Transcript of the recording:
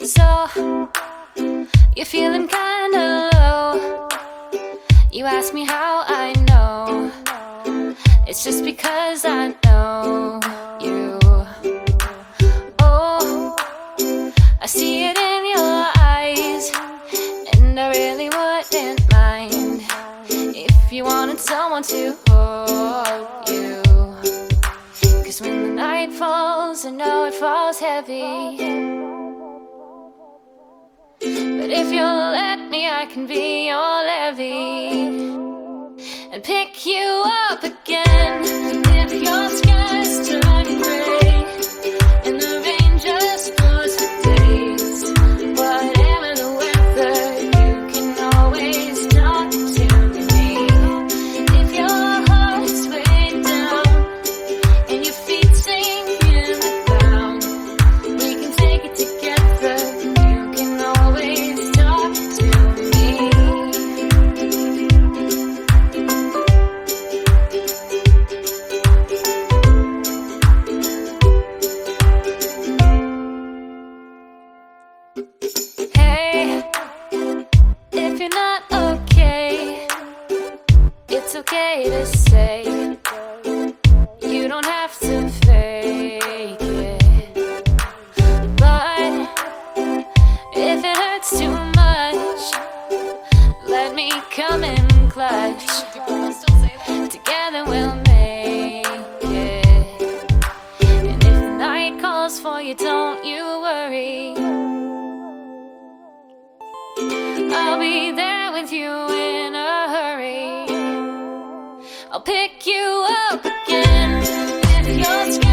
So, you're feeling kinda low. You ask me how I know. It's just because I know you. Oh, I see it in your eyes, and I really wouldn't mind if you wanted someone to hold you. 'Cause when the night falls, I know it falls heavy. But if you'll let me, I can be your levee and pick you up again. If your sky's turning gray and the rain just pours for days, whatever the weather, you can always talk to me. If your heart's way down and your feet sink in the ground, we can take it together. You can always talk to me. Hey, if you're not okay, it's okay to say. You don't have to fake it. But if it hurts too much, let me come in clutch. Together we'll make it. And if the night calls for you, don't you worry. I'll be there with you in a hurry. I'll pick you up again if you're scared.